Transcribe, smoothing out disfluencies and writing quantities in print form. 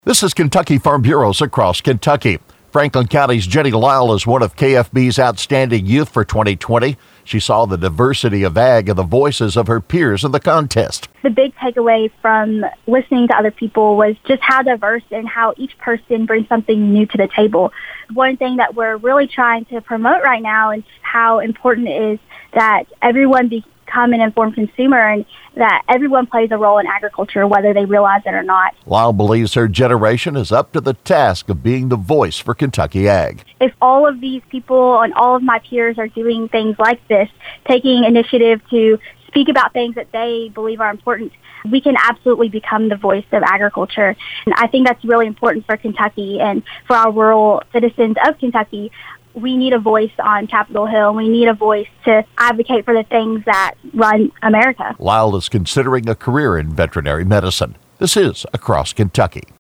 This is Kentucky Farm Bureaus across Kentucky. Franklin County's Jenny Lyle is one of KFB's outstanding youth for 2020. She saw the diversity of ag and the voices of her peers in the contest. The big takeaway from listening to other people was just how diverse and how each person brings something new to the table. One thing that we're really trying to promote right now is how important it is that everyone become an informed consumer and that everyone plays a role in agriculture, whether they realize it or not. Lyle believes her generation is up to the task of being the voice for Kentucky ag. If all of these people and all of my peers are doing things like this, taking initiative to speak about things that they believe are important, we can absolutely become the voice of agriculture. And I think that's really important for Kentucky and for our rural citizens of Kentucky. We need a voice on Capitol Hill. We need a voice to advocate for the things that run America. Lyle is considering a career in veterinary medicine. This is Across Kentucky.